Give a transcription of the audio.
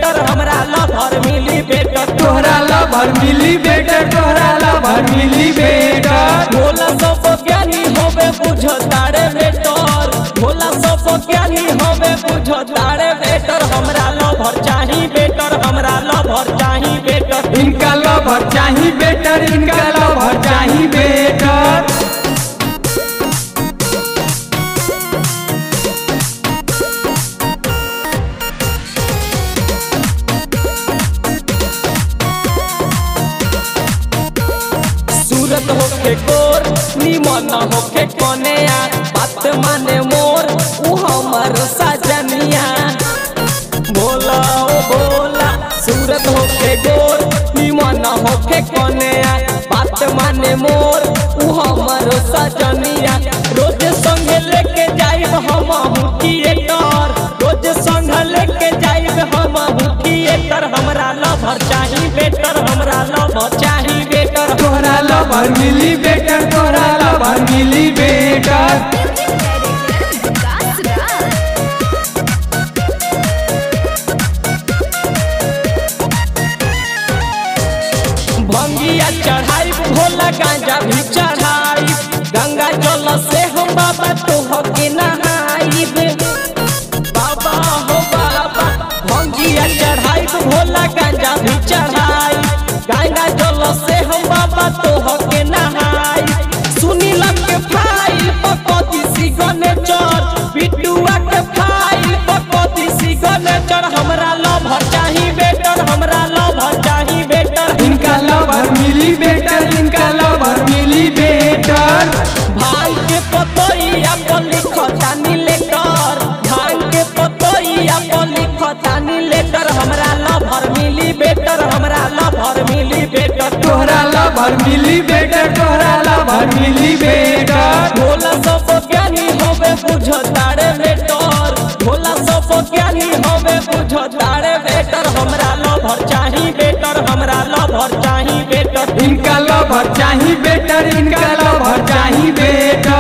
better हमरा lover मिली better तोहरा लवर मिली बेटर तोहरा लवर मिली बेटर भोला सब ज्ञानी होवे बुझो तारे बेटर भोला सब ज्ञानी होवे बुझो तारे बेटर हमरा लवर चाही बेटर हमरा लवर चाही बेटर इनका लवर चाही बेटर इनका लवर चाही बेटर सूरत होके गोर निमन होके कन्या बात माने मोर उ हमर सजनिया भोला ओ भोला सूरत होके गोर निमन होके कन्या बात माने मोर उ हमर सजनिया रोज संग लेके जाइब हम थिएटर रोज संग लेके जाइब हम थिएटर हमरा लवर चाही बेटर हमरा लवर चाही बेटर तोहरा लवर मिली बेटर तोहरा लवर मिली बेटर भंगिया चढ़ाई भोला गांजा भी चढ़ाई गंगा जल से हम बाबा तोहके नहाइब बाबा हो बाबा भंगिया चढ़ाई भोला गांजा भी चढ़ाई गंगा जल से हम बाबा तोहके नहाई सुनील के फाइल पकती सिगने चर बिटुआ के फाइल पकती सिगने चर हमरा लवर चाही बेटर हमरा लवर चाही बेटर इनका लवर मिली बेटर इनका लवर मिली बेटर भाई के पतोइया पर लिखतानी लेटर भाई के पतोइया पर लिखतानी लेटर हमरा लवर मिली बेटर हमरा लवर मिली बेटर तोहरा लवर मिली बेटर तोहरा लवर मिली बेटर भोला सब ज्ञानी होवे बुझो तारे बेटर भोला सब ज्ञानी होवे बुझो तारे बेटर हमरा लवर चाही बेटर हमरा लवर चाही बेटर इनका लवर चाही बेटर इनका लवर चाही बेटर